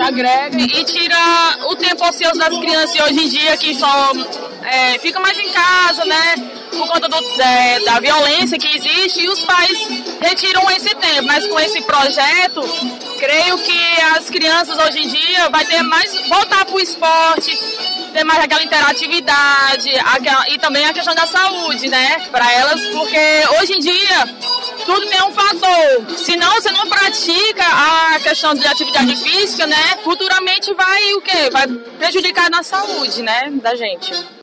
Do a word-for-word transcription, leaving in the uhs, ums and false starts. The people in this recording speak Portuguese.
agrega e tira o tempo ocioso das crianças hoje em dia que só é, ficam mais em casa, né? Por conta do, é, da violência que existe, e os pais retiram esse tempo. Mas com esse projeto, creio que as crianças hoje em dia vai ter mais, voltar para o esporte, ter mais aquela interatividade, aquela, e também a questão da saúde, né, para elas, porque hoje em dia tudo tem um fator. Se não, você não pratica a questão de atividade física, né, futuramente vai o quê? Vai prejudicar na saúde, né, da gente.